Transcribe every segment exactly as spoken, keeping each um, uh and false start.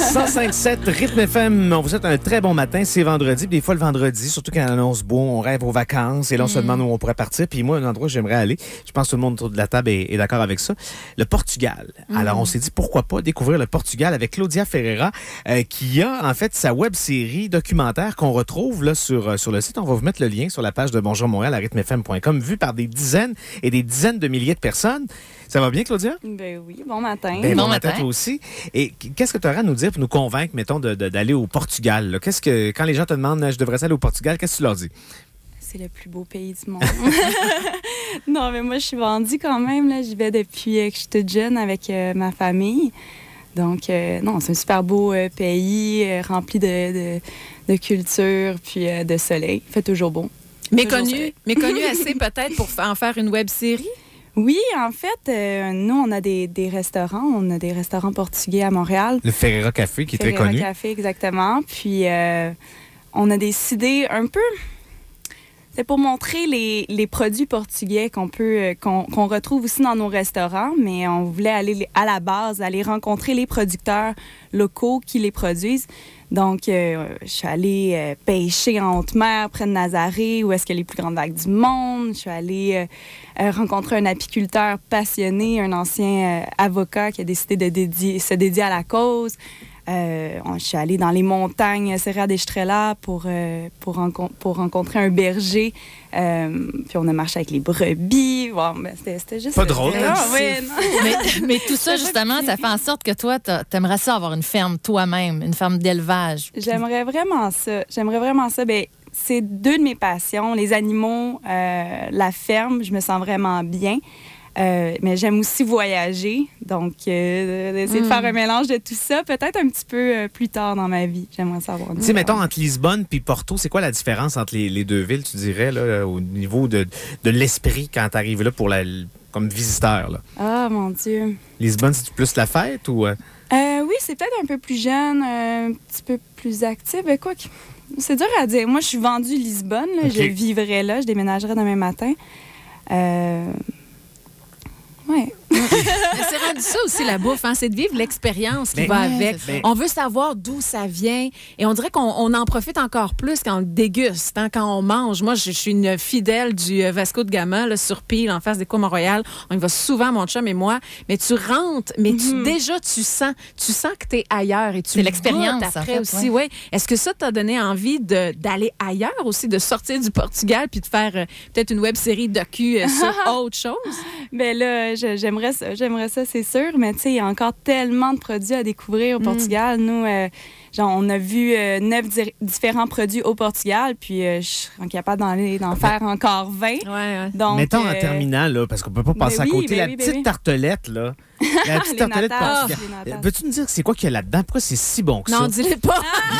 cent cinq sept Rythme F M, on vous souhaite un très bon matin. C'est vendredi, puis des fois le vendredi, surtout quand on annonce beau, on rêve aux vacances et là on mm. se demande où on pourrait partir. Puis moi, un endroit où j'aimerais aller, je pense que tout le monde autour de la table est, est d'accord avec ça, le Portugal. Mm. Alors on s'est dit pourquoi pas découvrir le Portugal avec Claudia Ferreira euh, qui a en fait sa web-série documentaire qu'on retrouve là sur, euh, sur le site. On va vous mettre le lien sur la page de Bonjour Montréal à rythme f m point com, vu par des dizaines et des dizaines de milliers de personnes. Ça va bien, Claudia? Ben oui, bon matin. Ben, bon, bon matin, matin, toi aussi. Et qu'est-ce que tu auras à nous dire pour nous convaincre, mettons, de, de, d'aller au Portugal? Là? Qu'est-ce que, quand les gens te demandent, je devrais aller au Portugal, qu'est-ce que tu leur dis? C'est le plus beau pays du monde. Non, mais moi, je suis vendue quand même. Là. J'y vais depuis euh, que je suis toute jeune avec euh, ma famille. Donc, euh, non, c'est un super beau euh, pays euh, rempli de, de, de culture puis euh, de soleil. Il fait toujours beau. Méconnu, méconnu assez peut-être pour en faire une web-série? Oui, en fait, euh, nous, on a des, des restaurants. On a des restaurants portugais à Montréal. Le Ferreira Café, qui est Ferreira très connu. Ferreira Café, exactement. Puis, euh, on a décidé un peu... C'est pour montrer les, les produits portugais qu'on peut qu'on, qu'on retrouve aussi dans nos restaurants, mais on voulait aller à la base, aller rencontrer les producteurs locaux qui les produisent. Donc, euh, je suis allée euh, pêcher en haute mer près de Nazaré, où est-ce qu'il y a les plus grandes vagues du monde. Je suis allée euh, euh, rencontrer un apiculteur passionné, un ancien euh, avocat qui a décidé de dédier, se dédier à la cause. Euh, je suis allée dans les montagnes Serra d'Estrela pour, euh, pour, renco- pour rencontrer un berger. Euh, puis on a marché avec les brebis. Bon, ben, c'était, c'était juste... Pas drôle. C'était, hein? ah, ouais, mais, mais tout ça, justement, ça fait en sorte que toi, t'aimerais ça avoir une ferme toi-même, une ferme d'élevage. J'aimerais vraiment ça. J'aimerais vraiment ça. Ben, c'est deux de mes passions, les animaux, euh, la ferme. Je me sens vraiment bien. Euh, mais j'aime aussi voyager, donc euh, d'essayer mm. de faire un mélange de tout ça, peut-être un petit peu euh, plus tard dans ma vie. J'aimerais savoir. Tu sais, mettons, entre Lisbonne et Porto, c'est quoi la différence entre les, les deux villes, tu dirais, là, au niveau de, de l'esprit quand tu arrives là pour la, comme visiteur? Là? Ah, mon Dieu. Lisbonne, c'est plus la fête ou... Euh... Euh, oui, c'est peut-être un peu plus jeune, euh, un petit peu plus actif. Ben, quoi que... C'est dur à dire. Moi, je suis vendue Lisbonne. Là. Okay. Je vivrais là. Je déménagerais demain matin. Euh... Oui. C'est rendu ça aussi, la bouffe, hein? C'est de vivre l'expérience qui mais, va avec. Mais... On veut savoir d'où ça vient et on dirait qu'on on en profite encore plus quand on le déguste, hein? Quand on mange. Moi, je, je suis une fidèle du Vasco de Gama, là, sur Peel, en face des Cours Montréal. On y va souvent, mon chum et moi. Mais tu rentres, mais tu, mm-hmm. déjà, tu sens, tu sens que tu es ailleurs et tu c'est l'expérience après en fait, aussi. Ouais. Ouais. Est-ce que ça t'a donné envie de, d'aller ailleurs aussi, de sortir du Portugal puis de faire euh, peut-être une web-série docu euh, sur autre chose? Bien là, je, j'aimerais ça, j'aimerais ça, c'est sûr, mais tu sais, il y a encore tellement de produits à découvrir au Portugal. Mm. Nous, euh, genre, on a vu euh, neuf di- différents produits au Portugal, puis euh, je suis incapable d'en, d'en faire encore vingt. Ouais, ouais. Donc, mettons euh... en terminant, là, parce qu'on peut pas passer oui, à côté. ben la oui, petite ben oui. tartelette, là. La petite tartelette portugaise. Peux-tu nous dire c'est quoi qu'il y a là-dedans? Pourquoi c'est si bon que ça? Non, dis-le pas!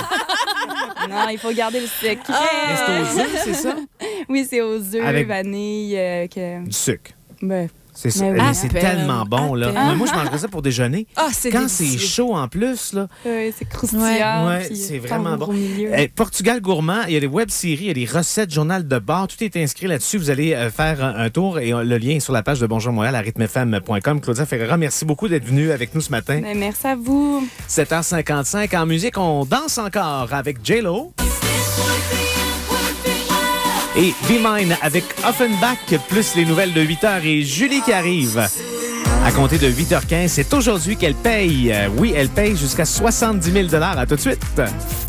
Non, il faut garder le secret. Ah! Mais c'est aux œufs, c'est ça? Oui, c'est aux œufs, avec vanille. Euh, que... Du sucre. Ben... C'est, ça. Oui. Mais c'est tellement bon, là. Ah. Mais moi, je mangerais ça pour déjeuner. Ah, c'est Quand délicieux. c'est chaud en plus, là. Oui, c'est croustillant. Ouais, puis c'est vraiment bon. Eh, Portugal Gourmand, il y a des web-séries, il y a des recettes, journal de bord. Tout est inscrit là-dessus. Vous allez euh, faire un, un tour et euh, le lien est sur la page de Bonjour Montréal à rythme f m point com. Claudia Ferreira, merci beaucoup d'être venue avec nous ce matin. Ben, merci à vous. sept heures cinquante-cinq. En musique, on danse encore avec J-Lo. Et Be Mine avec Offenbach, plus les nouvelles de huit heures et Julie qui arrive. À compter de huit heures quinze, c'est aujourd'hui qu'elle paye. Oui, elle paye jusqu'à soixante-dix mille dollars. À tout de suite.